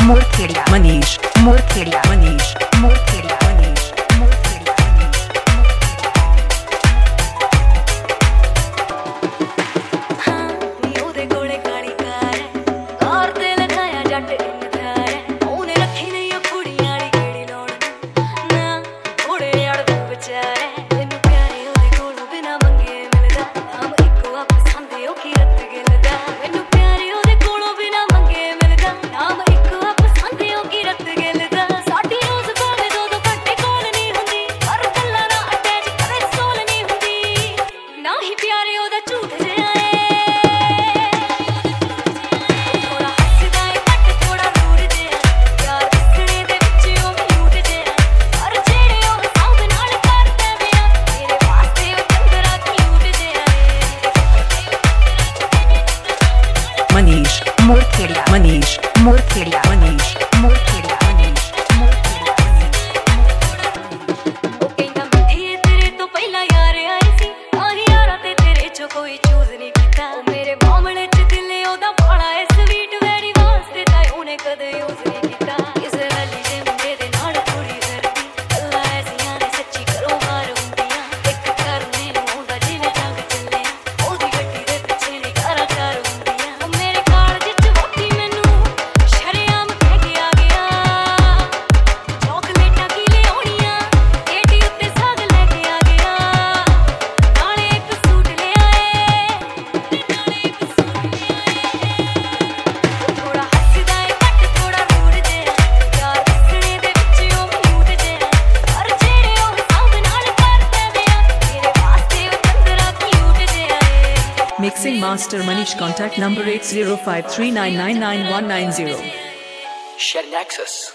Moorkhedia Manish Moorkhedia Manish Moorkhedia Manish Moorkhedia हाँ नी ओदे कोले काली कार और ते लगाया जट इंधार ओने रखी नहीं ओ कुड़ियां दी केड़ी लोड़ ना थोड़े यार तू बेचारे तेनू प्यारे ओदे कोलों बिना मंगे मिलदा हम इको आप पसंदे ओ की रत गिलदा मैनू प्यारे ओदे कोलों बिना मंगे मिलदा हम इको आप पसंदे ओ की रत गिलदा साडी रोज भावे दो दो घंटे कोल नहीं हुंदी पर गल्लां ना अटैच कदे सोल नहीं हुंदी ना ही प्यारे ओदा झूठ जिहा थोड़ा हसदा है घट थोड़ा रूर जिहा यार दिसणे दे विच ओ म्यूट जिहा पर जेड़े ओ संग नाल करदे विया मेरे वास्ते ओ चंदरा क्यूट जिहा Manish Moorkhedia Manish Moorkhedia Manish Moorkhedia Manish Moorkhedia ओ कहंदा मिठिए तेरे तो पहला यार आए सी आही यारां ते तेरे चो कोई चूज नहीं कीता ओ मेरे मामले च दिले ओदा बाला ए स्वीट वेरी वास्ते ताई ओने कदे यूज नहीं कीता इस रली दे मुंडे दे नाल थोड़ी जरदी गल्लां ऐसियां ने सच्ची करो मार हुंदियां एक करने नूं ओदा जिने जंग चलिया ओदी गड्डी दे पिछे नी कारा कार हुंदियां ओ मेरे कालज च वोटी मैनू शरेआम कह के आ गया चॉकलेटां की लियाउणियां एडी उत्ते साग लेके आ गया नाले एक सूट ले आए थोड़ा हसदा है घट थोड़ा रूर जिहा यार दिसणे दे विच ओ म्यूट जिहा पर जेड़े ओ संग नाल करदे विया मेरे वास्ते ओ चंदरा क्यूट जिहा Mixing Master Manish. Contact number 8053999190. Share Nexus.